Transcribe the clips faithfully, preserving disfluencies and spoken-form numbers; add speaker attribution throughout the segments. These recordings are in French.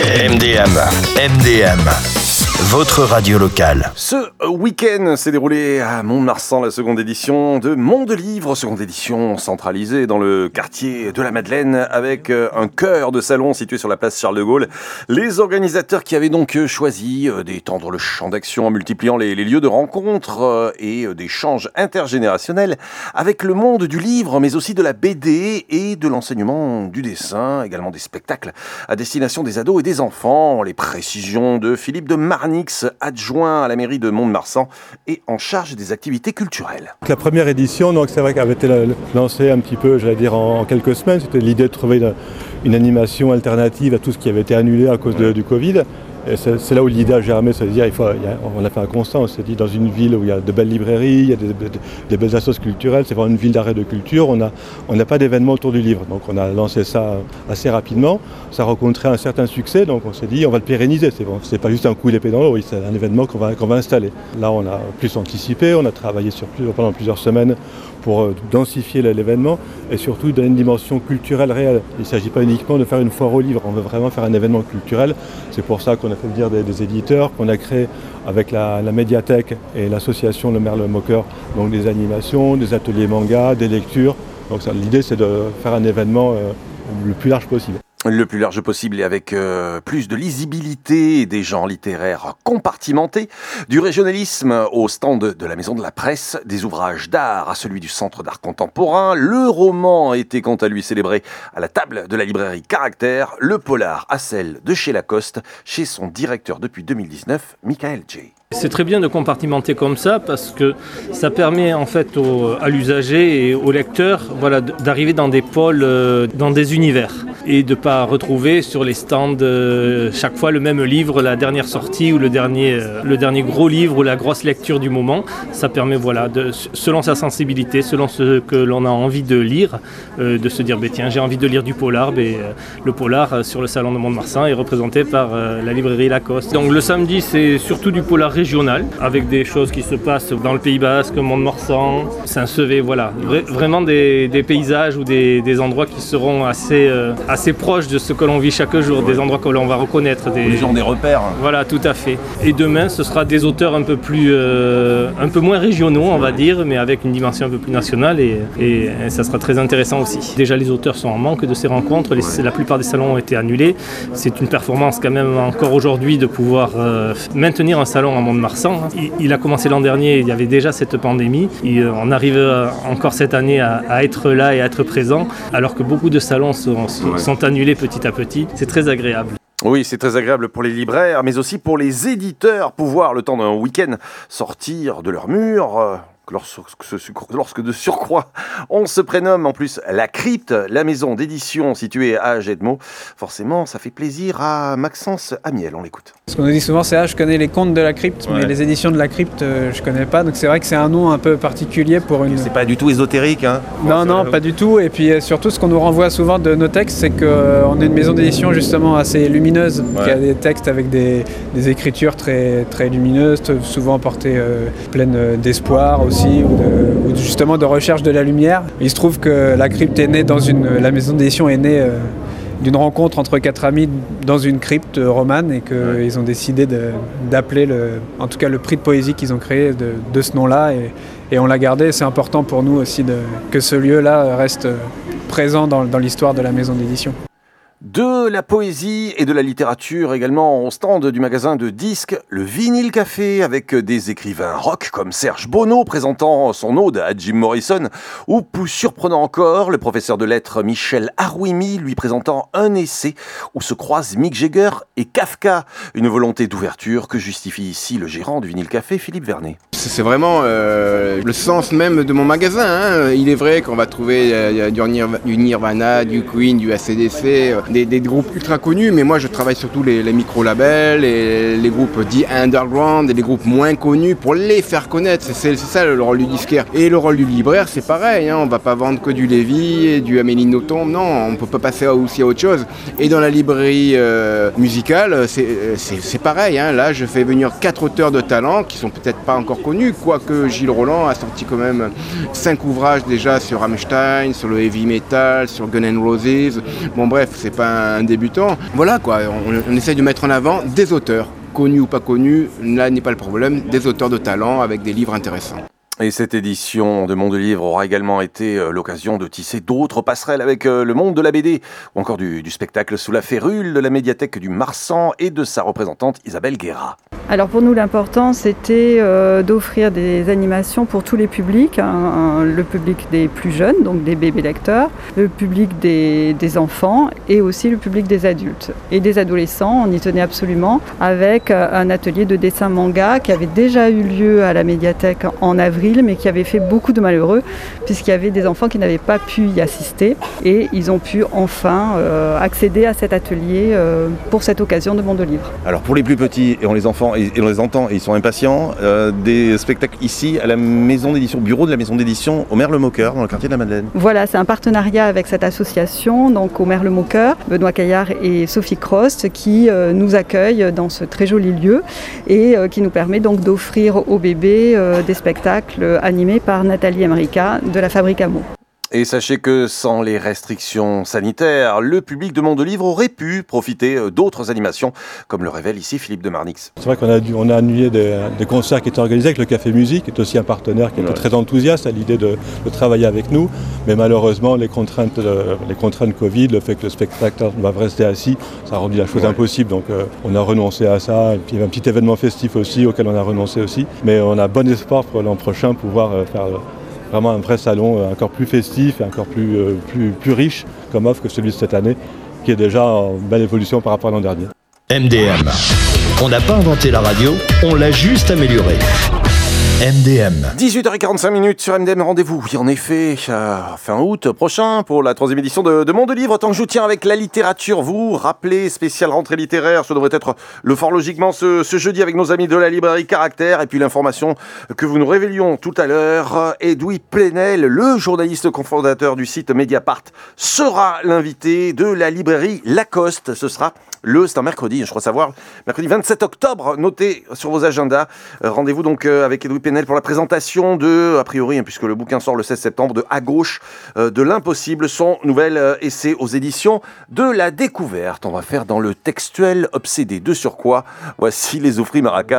Speaker 1: M D M, M D M, votre radio locale.
Speaker 2: Ce week-end s'est déroulé à Mont-de-Marsan la seconde édition de Monde Livre, seconde édition centralisée dans le quartier de la Madeleine avec un chœur de salon situé sur la place Charles de Gaulle. Les organisateurs qui avaient donc choisi d'étendre le champ d'action en multipliant les, les lieux de rencontre et d'échanges intergénérationnels avec le monde du livre, mais aussi de la B D et de l'enseignement du dessin, également des spectacles à destination des ados et des enfants. Les précisions de Philippe de Marnix, adjoint à la mairie de Mont-de-Marsan et en charge des activités culturelles.
Speaker 3: La première édition, donc c'est vrai qu'elle avait été lancée un petit peu, j'allais dire, en quelques semaines. C'était l'idée de trouver une, une animation alternative à tout ce qui avait été annulé à cause de, du Covid. Et c'est, c'est là où l'idée a germé, c'est-à-dire il faut, il y a, on a fait un constat, on s'est dit dans une ville où il y a de belles librairies, il y a des, des, des belles associations culturelles, c'est vraiment une ville d'arrêt de culture, on n'a on n'a pas d'événement autour du livre. Donc on a lancé ça assez rapidement, ça a rencontré un certain succès, donc on s'est dit on va le pérenniser, c'est, bon, c'est pas juste un coup d'épée dans l'eau, c'est un événement qu'on va, qu'on va installer. Là on a plus anticipé, on a travaillé sur plus, pendant plusieurs semaines pour densifier l'événement et surtout donner une dimension culturelle réelle. Il ne s'agit pas uniquement de faire une foire au livre, on veut vraiment faire un événement culturel. C'est pour ça qu'on a fait venir des, des éditeurs, qu'on a créé avec la, la médiathèque et l'association Le Merle Moqueur, donc des animations, des ateliers manga, des lectures. Donc ça, l'idée c'est de faire un événement euh, le plus large possible.
Speaker 2: Le plus large possible et avec euh, plus de lisibilité, des genres littéraires compartimentés, du régionalisme au stand de la Maison de la Presse, des ouvrages d'art à celui du Centre d'art contemporain, le roman a été quant à lui célébré à la table de la librairie Caractère, le polar à celle de chez Lacoste, chez son directeur depuis deux mille dix-neuf, Michael J.
Speaker 4: C'est très bien de compartimenter comme ça parce que ça permet en fait au, à l'usager et au lecteur voilà, d'arriver dans des pôles, dans des univers et de ne pas retrouver sur les stands euh, chaque fois le même livre, la dernière sortie ou le dernier, euh, le dernier gros livre ou la grosse lecture du moment. Ça permet, voilà, de, selon sa sensibilité, selon ce que l'on a envie de lire, euh, de se dire bah, tiens, j'ai envie de lire du polar. Bah, euh, le polar euh, sur le salon de Mont-de-Marsan est représenté par euh, la librairie Lacoste. Donc le samedi, c'est surtout du polar régional avec des choses qui se passent dans le Pays Basque, Mont-de-Marsan, Saint-Sevé, voilà. Vra- vraiment des, des paysages ou des, des endroits qui seront assez, euh, assez proches de ce que l'on vit chaque jour, des endroits que l'on va reconnaître. Des...
Speaker 2: Les gens des repères.
Speaker 4: Voilà, tout à fait. Et demain, ce sera des auteurs un peu plus, euh, un peu moins régionaux, on va dire, mais avec une dimension un peu plus nationale et, et, et ça sera très intéressant aussi. Déjà, les auteurs sont en manque de ces rencontres. Les, la plupart des salons ont été annulés. C'est une performance quand même encore aujourd'hui de pouvoir euh, maintenir un salon à Mont-de-Marsan. Il, il a commencé l'an dernier, il y avait déjà cette pandémie. Et on arrive encore cette année à, à être là et à être présent, alors que beaucoup de salons sont, sont, sont annulés petit à petit. C'est très agréable.
Speaker 2: Oui, c'est très agréable pour les libraires, mais aussi pour les éditeurs, pouvoir, le temps d'un week-end, sortir de leur mur. Euh... Lorsque, lorsque de surcroît, on se prénomme en plus La Crypte, la maison d'édition située à Agetmo, forcément, ça fait plaisir à Maxence Amiel. On l'écoute.
Speaker 5: Ce qu'on nous dit souvent, c'est ah, je connais les contes de La Crypte, ouais. mais les éditions de La Crypte, euh, je connais pas. Donc c'est vrai que c'est un nom un peu particulier pour une.
Speaker 2: C'est pas du tout ésotérique, hein.
Speaker 5: Non, non, pas du tout. Et puis surtout, ce qu'on nous renvoie souvent de nos textes, c'est qu'on euh, est une maison d'édition justement assez lumineuse, ouais. qui a des textes avec des, des écritures très, très lumineuses, souvent portées euh, pleines d'espoir aussi. Aussi, ou, de, ou justement de recherche de la lumière. Il se trouve que La Crypte est née dans une... La maison d'édition est née euh, d'une rencontre entre quatre amis dans une crypte romane et qu'ils ouais. ont décidé de, d'appeler, le, en tout cas le prix de poésie qu'ils ont créé de, de ce nom-là et, et on l'a gardé. C'est important pour nous aussi de, que ce lieu-là reste présent dans, dans l'histoire de la maison d'édition.
Speaker 2: De la poésie et de la littérature également au stand du magasin de disques, le Vinyle Café, avec des écrivains rock comme Serge Bono présentant son ode à Jim Morrison, ou plus surprenant encore, le professeur de lettres Michel Harouimi lui présentant un essai où se croisent Mick Jagger et Kafka. Une volonté d'ouverture que justifie ici le gérant du Vinyle Café, Philippe Vernet.
Speaker 6: C'est vraiment euh, le sens même de mon magasin. Hein. Il est vrai qu'on va trouver euh, du, Nirv- du Nirvana, du Queen, du A C D C, euh, Des, des groupes ultra connus, mais moi je travaille surtout les, les micro-labels et les groupes dits underground et les groupes moins connus pour les faire connaître. C'est, c'est, c'est ça le rôle du disquaire. Et le rôle du libraire, c'est pareil, hein. On va pas vendre que du Lévy et du Amélie Nothomb, non, on peut pas passer aussi à autre chose. Et dans la librairie euh, musicale, c'est, c'est, c'est pareil, hein. Là je fais venir quatre auteurs de talent qui sont peut-être pas encore connus, quoique Gilles Roland a sorti quand même cinq ouvrages déjà sur Rammstein, sur le heavy metal, sur Guns N' Roses. Bon bref, c'est pas un débutant. Voilà quoi, on, on essaye de mettre en avant des auteurs, connus ou pas connus, là n'est pas le problème, des auteurs de talent avec des livres intéressants.
Speaker 2: Et cette édition de Monde de Livre aura également été euh, l'occasion de tisser d'autres passerelles avec euh, le monde de la B D ou encore du, du spectacle sous la férule de la médiathèque du Marsan et de sa représentante Isabelle Guéra.
Speaker 7: Alors pour nous, l'important, c'était euh, d'offrir des animations pour tous les publics, hein, le public des plus jeunes, donc des bébés lecteurs, le public des, des enfants et aussi le public des adultes. Et des adolescents, on y tenait absolument, avec un atelier de dessin manga qui avait déjà eu lieu à la médiathèque en avril, mais qui avait fait beaucoup de malheureux, puisqu'il y avait des enfants qui n'avaient pas pu y assister. Et ils ont pu enfin euh, accéder à cet atelier euh, pour cette occasion de Monde de Livre.
Speaker 2: Alors pour les plus petits, et on les enfants et on les entend et ils sont impatients, euh, des spectacles ici à la maison d'édition, bureau de la maison d'édition au Merle-Moqueur dans le quartier de la Madeleine.
Speaker 7: Voilà, c'est un partenariat avec cette association, donc au Merle-Moqueur, Benoît Caillard et Sophie Crost, qui euh, nous accueillent dans ce très joli lieu et euh, qui nous permet donc d'offrir aux bébés euh, des spectacles animés par Nathalie Emrica de la Fabrique à mots.
Speaker 2: Et sachez que sans les restrictions sanitaires, le public de Monde de Livre aurait pu profiter d'autres animations, comme le révèle ici Philippe de Marnix.
Speaker 3: C'est vrai qu'on a, dû, on a annulé des, des concerts qui étaient organisés avec le Café Musique, qui est aussi un partenaire qui était ouais. très enthousiaste à l'idée de, de travailler avec nous. Mais malheureusement, les contraintes, euh, les contraintes Covid, le fait que le spectateur va rester assis, ça a rendu la chose ouais. impossible. Donc euh, on a renoncé à ça. Et puis il y avait un petit événement festif aussi, auquel on a renoncé aussi. Mais on a bon espoir pour l'an prochain pouvoir euh, faire... Euh, vraiment un vrai salon euh, encore plus festif et encore plus, euh, plus, plus riche comme offre que celui de cette année, qui est déjà en belle évolution par rapport à l'an dernier.
Speaker 1: M D M. On n'a pas inventé la radio, on l'a juste améliorée. M D M.
Speaker 2: dix-huit heures quarante-cinq minutes sur M D M, rendez-vous, oui en effet, euh, fin août prochain pour la troisième édition de, de Monde de Livre. Tant que je vous tiens avec la littérature, vous rappelez, spéciale rentrée littéraire, ce devrait être le fort logiquement ce, ce jeudi avec nos amis de la librairie Caractère. Et puis l'information que vous nous révélions tout à l'heure, Edoui Plenel, le journaliste cofondateur du site Mediapart, sera l'invité de la librairie Lacoste. Ce sera le, c'est un mercredi, je crois savoir, mercredi vingt-sept octobre, notez sur vos agendas. Euh, rendez-vous donc euh, avec Edoui Plenel pour la présentation de, a priori, hein, puisque le bouquin sort le seize septembre, de À gauche euh, de l'impossible, son nouvel euh, essai aux éditions de la découverte. On va faire dans le textuel obsédé. De sur quoi, voici les Oufris Maracas.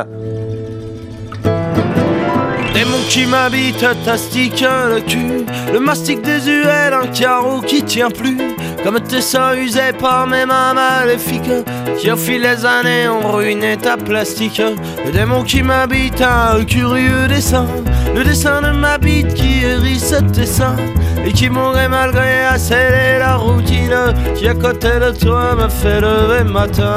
Speaker 8: Démon qui m'habite, tastique le cul, le mastic désuet, un carreau qui tient plus. Comme tes seins usés par mes mains maléfiques, qui au fil des années ont ruiné ta plastique. Le démon qui m'habite a un curieux dessin, le dessin de ma bite qui hérisse tes seins, et qui m'aurait malgré à sceller la routine, qui à côté de toi me fait lever matin.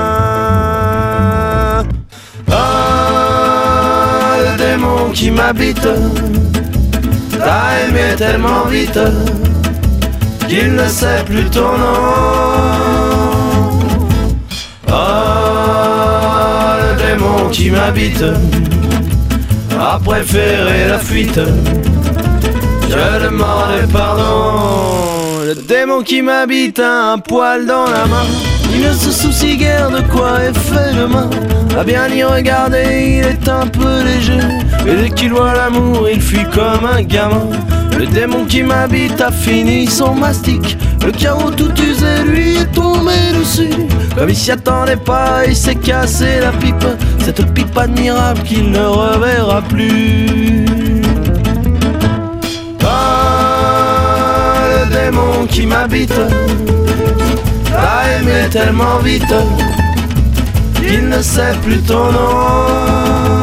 Speaker 8: Ah, le démon qui m'habite, t'as aimé tellement vite qu'il ne sait plus ton nom. Ah, le démon qui m'habite a préféré la fuite. Je demandais pardon. Le démon qui m'habite a un poil dans la main. Il ne se soucie guère de quoi est fait demain. À bien y regarder, il est un peu léger, et dès qu'il voit l'amour, il fuit comme un gamin. Le démon qui m'habite a fini son mastic. Le carreau tout usé lui est tombé dessus. Comme il s'y attendait pas, il s'est cassé la pipe. Cette pipe admirable qu'il ne reverra plus. Ah, le démon qui m'habite l'a aimé tellement vite qu'il ne sait plus ton nom.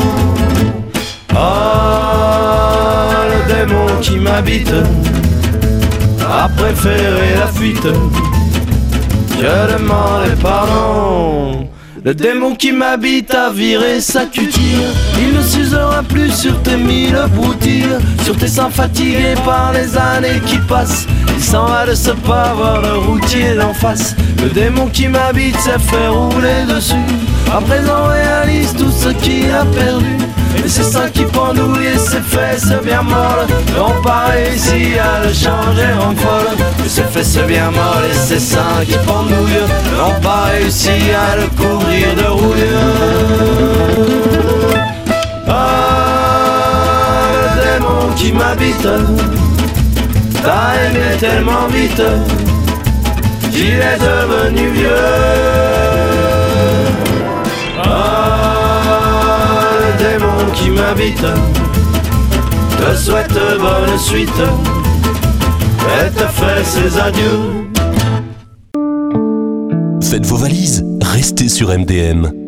Speaker 8: Ah, le démon qui m'habite a préféré la fuite. Je demandais pardon. Le démon qui m'habite a viré sa cutille. Il ne s'usera plus sur tes mille broutilles, sur tes seins fatigués par les années qui passent. Il s'en va de ce pas voir le routier d'en face. Le démon qui m'habite s'est fait rouler dessus. À présent réalise tout ce qu'il a perdu. Et ses seins qui pendouillent et ses fesses bien molles n'ont pas réussi à le changer en folle. Et ses fesses bien molles et ses seins qui pendouillent n'ont pas réussi à le couvrir de rouillure. Ah, le démon qui m'habite, t'as aimé tellement vite il est devenu vieux. Ah, le démon qui m'habite te souhaite bonne suite et te fait ses adieux.
Speaker 9: Faites vos valises, restez sur M D M.